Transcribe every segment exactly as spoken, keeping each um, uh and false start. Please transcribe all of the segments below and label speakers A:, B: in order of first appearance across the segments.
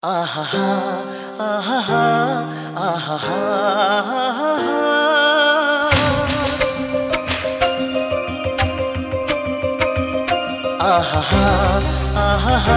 A: ಆಹಾ ಆಹಾ ಆಹಾ ಆಹಾ ಆಹಾ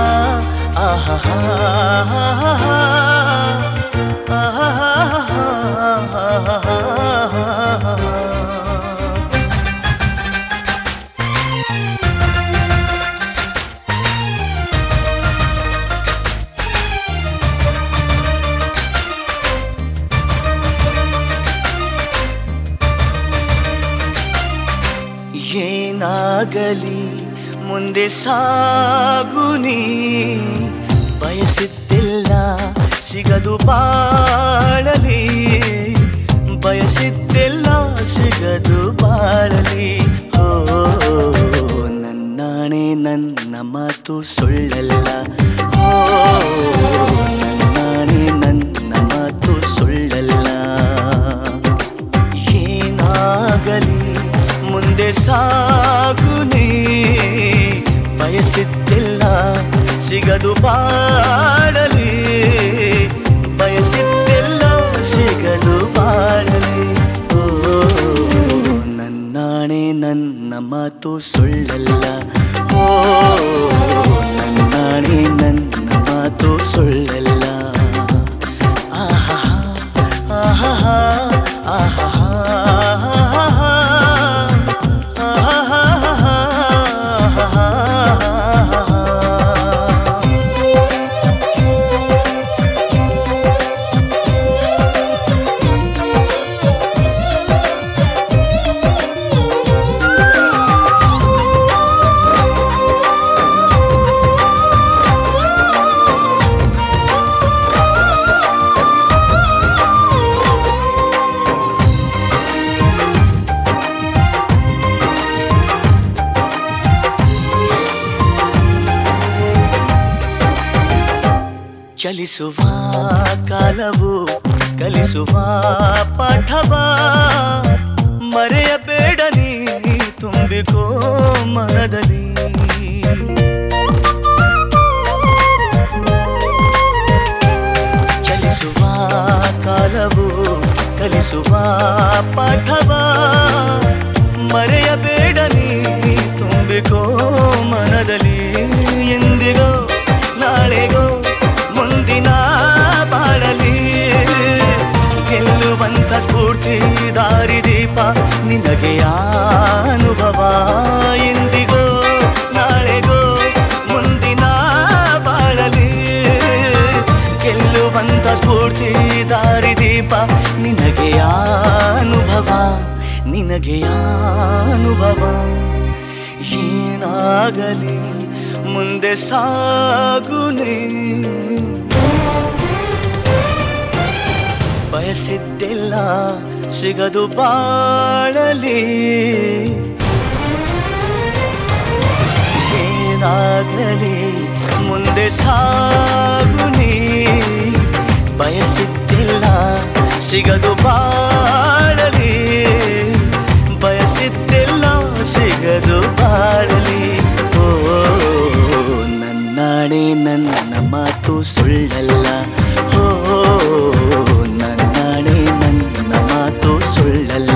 A: ಏನಾಗಲಿ ಮುಂದೆ ಸಾಗುನಿ ಬಯಸಿದ್ದಿಲ್ಲ ಸಿಗದು ಬಾಳಲಿ ಬಯಸಿದ್ದಿಲ್ಲ ಸಿಗದು ಬಾಳಲಿ ಓ ನನ್ನಾಣೆ ನನ್ನ ಮಾತು ಸುಳ್ಳಲ್ಲ ಓ ನನ್ನಾಣೆ ನನ್ನ ಮಾತು ಸುಳ್ಳಲ್ಲ ಏನಾಗಲಿ ಮುಂದೆ ಸಾಗುನಿ ಬಯಸಿದ್ದಿಲ್ಲ ಸಿಗದು ಬಾಳಲಿ ಬಯಸಿದ್ದಿಲ್ಲ ಸಿಗದು ಬಾಳಲಿ ಓ ನನ್ನಾಣೆ ನನ್ನ ಮಾತು ಸುಳ್ಳಲ್ಲ ಓ ನನ್ನಾಣೆ ನನ್ನ ಮಾತು ಸುಳ್ಳಲ್ಲ ಆಹಾ ಆಹಾ ಆಹಾ ಚಲಿಸುವ ಕಾಲವು ಕಲಿಸುವ ಪಾಠವ ಮರೆಯಬೇಡ ನೀ ತುಂಬಿಕೋ ಮನದಲ್ಲಿ ಚಲಿಸುವ ಕಾಲವು ಕಲಿಸುವ ಪಾಠವ ಮರೆಯಬೇಡ ನೀ ತುಂಬಿಕೋ ಮನದಲ್ಲಿ ಎಂದಿಗೋ ನಾಳೆಗೋ ಮುಂದಿನ ಬಾಳಲಿ ಗೆಲ್ಲುವಂತ ಸ್ಫೂರ್ತಿ ದಾರಿದೀಪ ನಿನಗೆ ಅನುಭವ ಎಂದಿಗೋ ನಾಳೆಗೋ ಮುಂದಿನ ಬಾಳಲಿ ಗೆಲ್ಲುವಂತ ಸ್ಫೂರ್ತಿ ದಾರಿದೀಪ ನಿನಗೆ ಅನುಭವ ನಿನಗೆ ಅನುಭವ ಏನಾಗಲಿ ಮುಂದೆ ಸಾಗುನಿ ಬಯಸಿದ್ದಿಲ್ಲ ಸಿಗದು ಬಾಳಲಿ ಏನಾಗಲಿ ಮುಂದೆ ಸಾಗುನಿ ಬಯಸಿದ್ದಿಲ್ಲ ಸಿಗದು ಬಾಳಲಿ ಬಯಸಿದ್ದಿಲ್ಲ ಸಿಗದು ಬಾಳಲಿ ಓ ನನ್ನಾಣೆ ನನ್ನ ಮಾತು ಸುಳ್ಳಲ್ಲ ಓ ನನ್ನಾಣೆ ನನ್ನ ಮಾತು ಸುಳ್ಳಲ್ಲ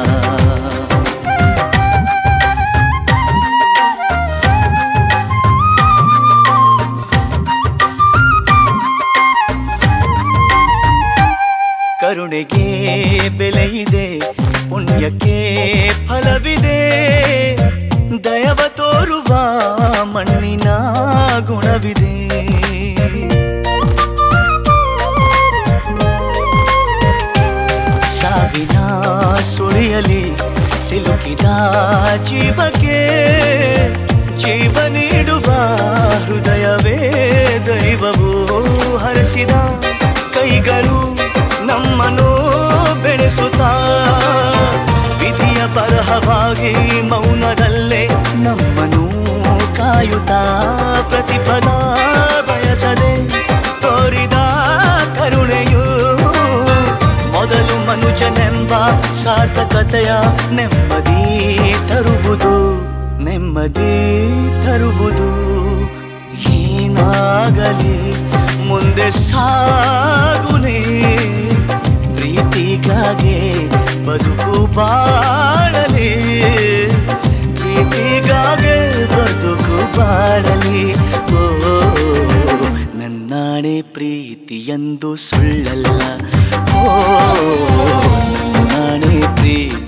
A: ಕರುಣೆಗೆ ಬೆಲೆಯಿದೆ ಪುಣ್ಯಕ್ಕೆ ಫಲವಿದೆ ದಯವ ತೋರುವ ಮಣ್ಣಿನ ಗುಣವಿದೆ ಸಾವಿನ ಸುಳಿಯಲಿ ಸಿಲುಕಿದ ಜೀವಕ್ಕೆ ಜೀವ ನೀಡುವ ಹೃದಯವೇ ದೈವವು ಹರಸಿದ ಕೈಗಳು ನಮ್ಮನ್ನು ಬೆಳೆಸುತ್ತಾ ವಿಧಿಯ ಬರಹವಾಗಿ ಮೌನದಲ್ಲೇ ನಮ್ಮನ್ನು ಕಾಯುತ್ತಾ ಪ್ರತಿಫಲ ಬಯಸದೆ ತೋರಿದ ಕರುಣೆಯು ಮೊದಲು ಮನುಜನೆಂಬ ಸಾರ್ಥಕತೆಯ ನೆಮ್ಮದಿ ತರುವುದು ನೆಮ್ಮದಿ ತರುವುದು ಏನಾಗಲಿ ಮುಂದೆ ಮುಂದೆ ಸಾಗುನೇ ಪ್ರೀತಿಗಾಗೆ ಬದುಕು ಬಾಳಲಿ ಪ್ರೀತಿಗಾಗೆ ಬದುಕು ಬಾಳಲಿ ಓ ನನ್ನಾಣೆ ಪ್ರೀತಿಯೆಂದು ಸುಳ್ಳಲ್ಲ ಓ ನನ್ನಾಣೆ ಪ್ರೀತಿ